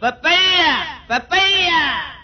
Papaya papaya.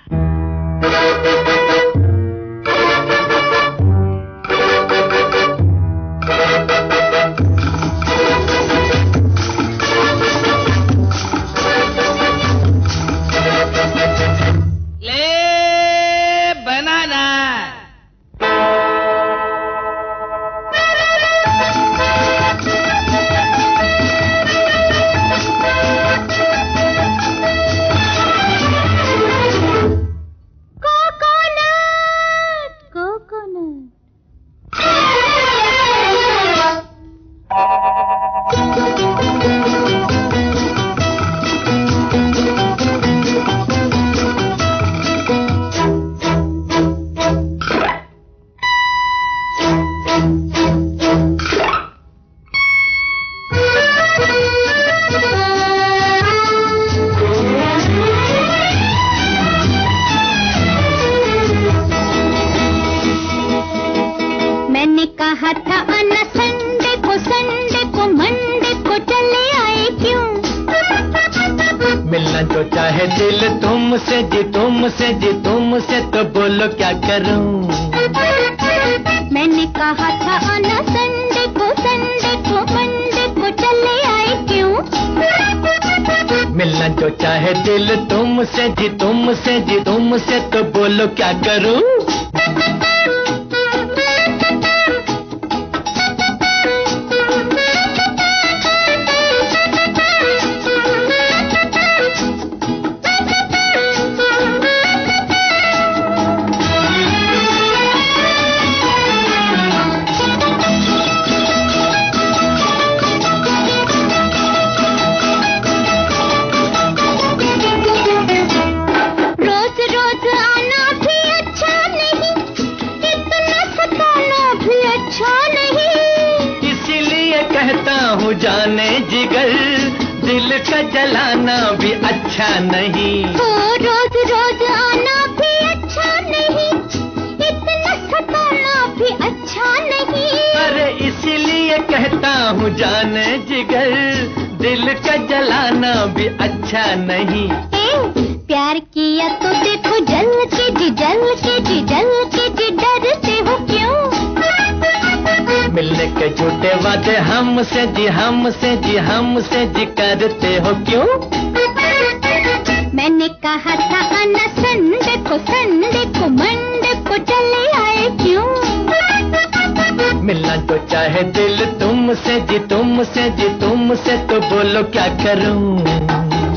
मैंने कहा था आना संडे को मंडे को चले आए क्यों? मिलना जो चाहे दिल तुमसे जी तुमसे तो बोलो क्या करूं? मैंने कहा था आना संडे को मंडे को चले आए क्यों? मिलना जो चाहे दिल तुमसे जी तुमसे तो बोलो क्या करूं? जाने जिगर दिल का जलाना भी अच्छा नहीं। रोज रोज आना भी अच्छा नहीं, इतना सताना भी अच्छा नहीं। अरे इसीलिए कहता हूँ जाने जिगर दिल का जलाना भी अच्छा नहीं। प्यार किया तो देखो जल के जी डरते हो क्यों? मिलने के झूठे वादे हमसे जी करते हो क्यों? मैंने कहा था आना संडे को मंडे को चले आए क्यों? मिलना तो चाहे दिल तुमसे जी तुमसे तो बोलो क्या करूं?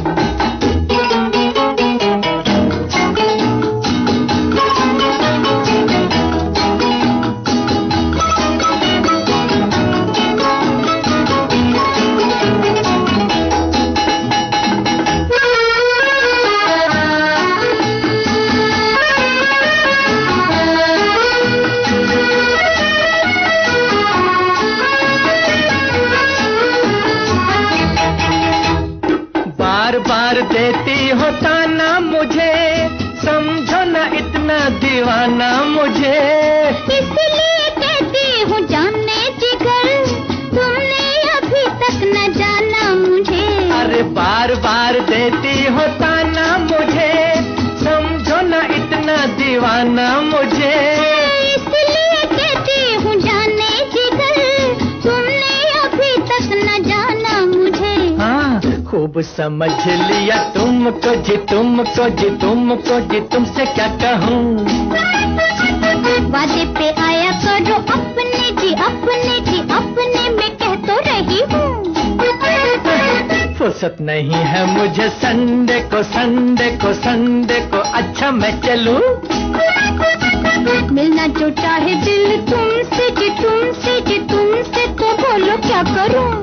बार देती हो ताना मुझे, समझो ना इतना दीवाना मुझे। इसलिए कहती हूँ जाने जिगर, तुमने अभी तक न जाना मुझे। अरे बार देती हो ताना मुझे, समझो ना इतना दीवाना मुझे। इसलिए कहती हूँ जाने जिगर, तुमने अभी तक न जाना मुझे। हाँ खूब समझ लिया तुमको जी तुमसे क्या कहूँ? वादे पे आया करो अपने में कह तो रही हूँ। फुर्सत नहीं है मुझे संडे को अच्छा मैं चलूं? मिलना जो चाहे दिल तुमसे तो बोलो क्या करूं?